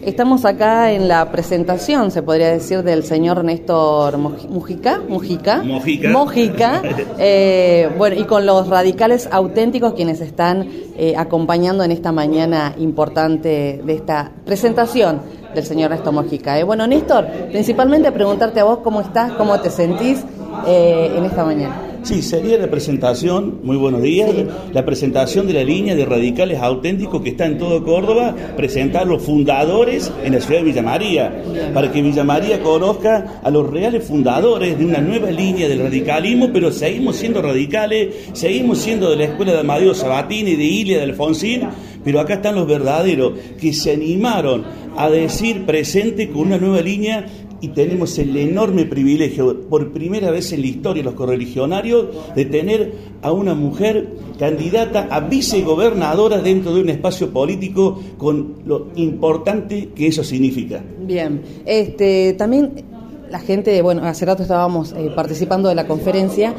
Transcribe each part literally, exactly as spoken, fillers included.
Estamos acá en la presentación, se podría decir, del señor Néstor Mujica, Mujica, Mojica, Mojica, eh, bueno, y con los radicales auténticos quienes están eh, acompañando en esta mañana importante de esta presentación del señor Néstor Mujica. Eh. Bueno, Néstor, principalmente preguntarte a vos cómo estás, cómo te sentís eh, en esta mañana. Sí, sería la presentación, muy buenos días, sí. La presentación de la línea de radicales auténticos que está en todo Córdoba, presentar los fundadores en la ciudad de Villa María, para que Villa María conozca a los reales fundadores de una nueva línea del radicalismo, pero seguimos siendo radicales, seguimos siendo de la escuela de Amadeo Sabatini, de Ilia, de Alfonsín, pero acá están los verdaderos, que se animaron a decir presente con una nueva línea. Y tenemos el enorme privilegio, por primera vez en la historia de los correligionarios, de tener a una mujer candidata a vicegobernadora dentro de un espacio político con lo importante que eso significa. Bien, este también la gente, bueno, hace rato estábamos eh, participando de la conferencia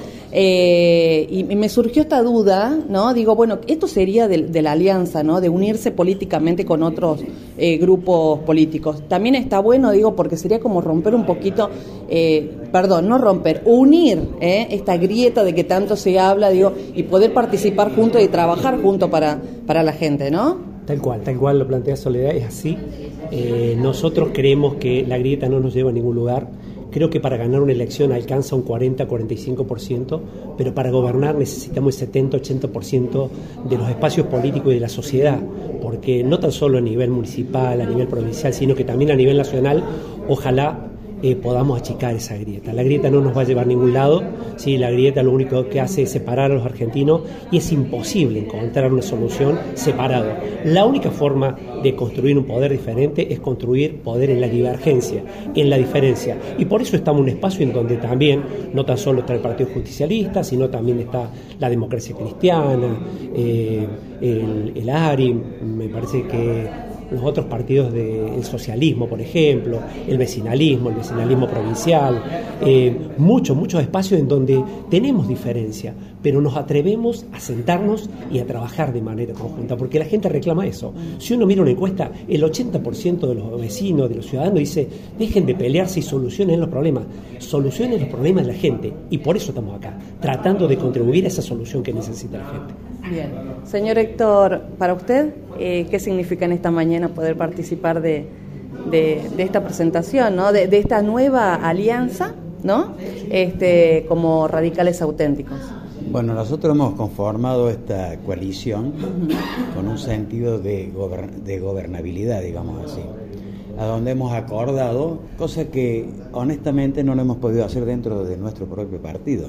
eh, y me surgió esta duda, ¿no? Digo, bueno, esto sería de, de la alianza, ¿no? De unirse políticamente con otros eh, grupos políticos. También está bueno, digo, porque sería como romper un poquito, eh, perdón, no romper, unir eh, esta grieta de que tanto se habla, digo, y poder participar juntos y trabajar juntos para, para la gente, ¿no? Tal cual, tal cual lo plantea Soledad, es así. Eh, nosotros creemos que la grieta no nos lleva a ningún lugar. Creo que para ganar una elección alcanza un cuarenta a cuarenta y cinco por ciento, pero para gobernar necesitamos el setenta a ochenta por ciento de los espacios políticos y de la sociedad, porque no tan solo a nivel municipal, a nivel provincial, sino que también a nivel nacional, ojalá Eh, podamos achicar esa grieta. La grieta no nos va a llevar a ningún lado, ¿sí? La grieta lo único que hace es separar a los argentinos y es imposible encontrar una solución separado. La única forma de construir un poder diferente es construir poder en la divergencia, en la diferencia. Y por eso estamos en un espacio en donde también no tan solo está el Partido Justicialista, sino también está la Democracia Cristiana, eh, el, el A R I, me parece que los otros partidos del socialismo, por ejemplo, el vecinalismo, el vecinalismo provincial, eh, muchos, muchos espacios en donde tenemos diferencia, pero nos atrevemos a sentarnos y a trabajar de manera conjunta, porque la gente reclama eso. Si uno mira una encuesta, el ochenta por ciento de los vecinos, de los ciudadanos, dice, dejen de pelearse y solucionen los problemas. Solucionen los problemas de la gente, y por eso estamos acá, tratando de contribuir a esa solución que necesita la gente. Bien. Señor Héctor, para usted, eh, ¿qué significa en esta mañana poder participar de, de, de esta presentación, ¿no? de, de esta nueva alianza, ¿no? este, como radicales auténticos? Bueno, nosotros hemos conformado esta coalición con un sentido de, gobern- de gobernabilidad, digamos así, a donde hemos acordado cosas que honestamente no lo hemos podido hacer dentro de nuestro propio partido.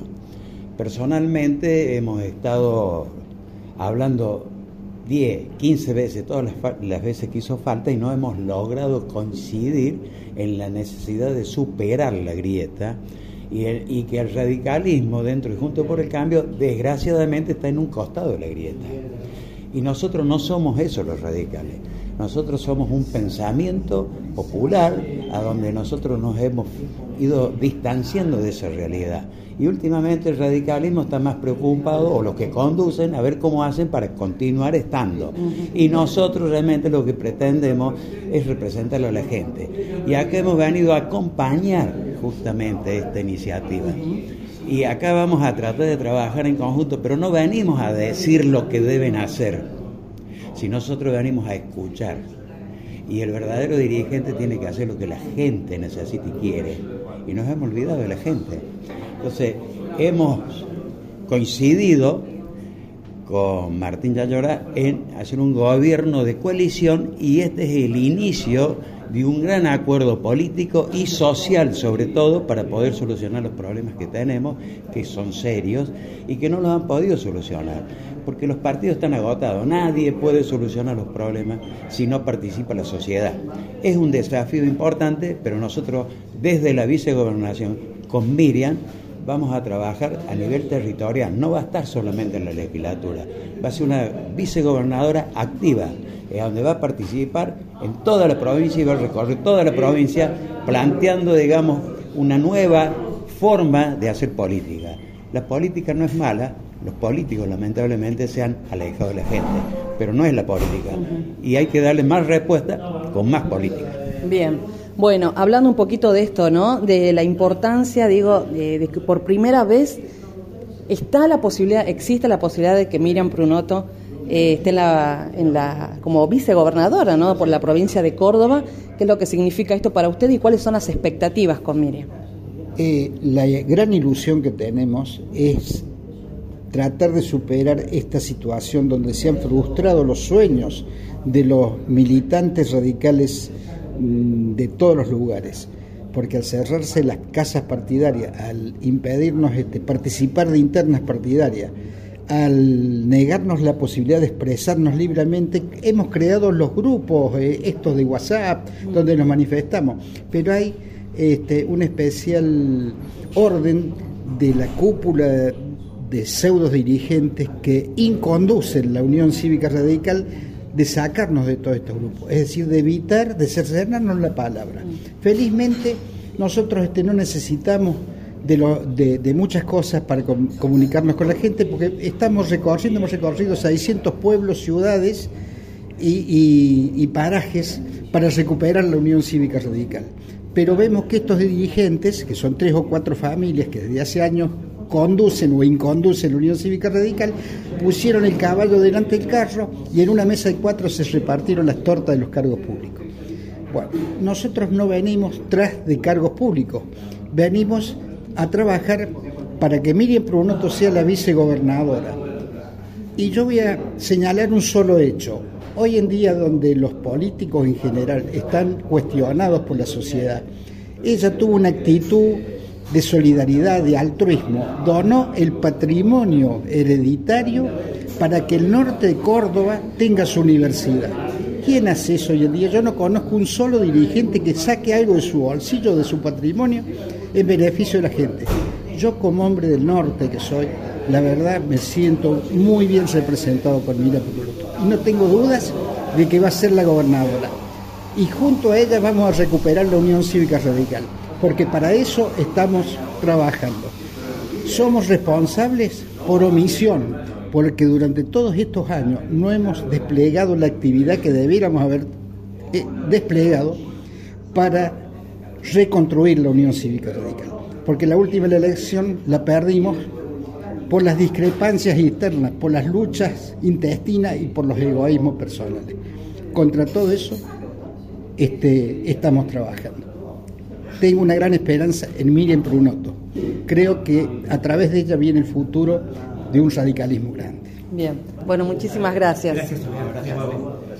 Personalmente hemos estado hablando diez, quince veces, todas las, fa- las veces que hizo falta, y no hemos logrado coincidir en la necesidad de superar la grieta y, el, y que el radicalismo dentro y Juntos por el Cambio desgraciadamente está en un costado de la grieta. Y nosotros no somos eso los radicales. Nosotros somos un pensamiento popular a donde nosotros nos hemos ido distanciando de esa realidad. Y últimamente el radicalismo está más preocupado, o los que conducen, a ver cómo hacen para continuar estando. Y nosotros realmente lo que pretendemos es representarlo a la gente. Y acá hemos venido a acompañar justamente esta iniciativa. Y acá vamos a tratar de trabajar en conjunto, pero no venimos a decir lo que deben hacer, si nosotros venimos a escuchar. Y el verdadero dirigente tiene que hacer lo que la gente necesita y quiere. Y nos hemos olvidado de la gente. Entonces, hemos coincidido con Martín Yayora en hacer un gobierno de coalición, y este es el inicio de un gran acuerdo político y social, sobre todo, para poder solucionar los problemas que tenemos, que son serios y que no los han podido solucionar, porque los partidos están agotados. Nadie puede solucionar los problemas si no participa la sociedad. Es un desafío importante, pero nosotros desde la vicegobernación con Miriam vamos a trabajar a nivel territorial. No va a estar solamente en la legislatura, va a ser una vicegobernadora activa, eh, donde va a participar en toda la provincia y va a recorrer toda la provincia planteando, digamos, una nueva forma de hacer política. La política no es mala, los políticos lamentablemente se han alejado de la gente, pero no es la política. Uh-huh. Y hay que darle más respuesta con más política. Bien, bueno, hablando un poquito de esto, ¿no? De la importancia, digo, de, de que por primera vez está la posibilidad, existe la posibilidad de que Miriam Prunoto eh, esté en la, en la, como vicegobernadora, ¿no? Por la provincia de Córdoba. ¿Qué es lo que significa esto para usted y cuáles son las expectativas con Miriam? Eh, la gran ilusión que tenemos es tratar de superar esta situación donde se han frustrado los sueños de los militantes radicales mmm, de todos los lugares, porque al cerrarse las casas partidarias, al impedirnos este, participar de internas partidarias, al negarnos la posibilidad de expresarnos libremente, hemos creado los grupos, eh, estos de WhatsApp, donde nos manifestamos, pero hay este, un especial orden de la cúpula de pseudos dirigentes que inconducen la Unión Cívica Radical de sacarnos de todos estos grupos, es decir, de evitar, de cercenarnos la palabra. Felizmente nosotros este, no necesitamos de, lo, de, de muchas cosas para com- comunicarnos con la gente, porque estamos recorriendo, hemos recorrido seiscientos pueblos, ciudades y, y, y parajes para recuperar la Unión Cívica Radical. Pero vemos que estos dirigentes, que son tres o cuatro familias que desde hace años conducen o inconducen la Unión Cívica Radical, pusieron el caballo delante del carro y en una mesa de cuatro se repartieron las tortas de los cargos públicos. Bueno, nosotros no venimos tras de cargos públicos, venimos a trabajar para que Miriam Prunoto sea la vicegobernadora. Y yo voy a señalar un solo hecho. Hoy en día, donde los políticos en general están cuestionados por la sociedad, ella tuvo una actitud de solidaridad, de altruismo, donó el patrimonio hereditario para que el norte de Córdoba tenga su universidad. ¿Quién hace eso hoy en día? Yo no conozco un solo dirigente que saque algo de su bolsillo, de su patrimonio, en beneficio de la gente. Yo, como hombre del norte que soy, la verdad me siento muy bien representado por Miriam Prunoto. Y no tengo dudas de que va a ser la gobernadora. Y junto a ella vamos a recuperar la Unión Cívica Radical, porque para eso estamos trabajando. Somos responsables por omisión, porque durante todos estos años no hemos desplegado la actividad que debiéramos haber eh, desplegado para reconstruir la Unión Cívica Radical. Porque la última elección la perdimos por las discrepancias internas, por las luchas intestinas y por los egoísmos personales. Contra todo eso este, estamos trabajando. Tengo una gran esperanza en Miriam Prunoto. Creo que a través de ella viene el futuro de un radicalismo grande. Bien, bueno, muchísimas gracias. Gracias, Soledad. Gracias.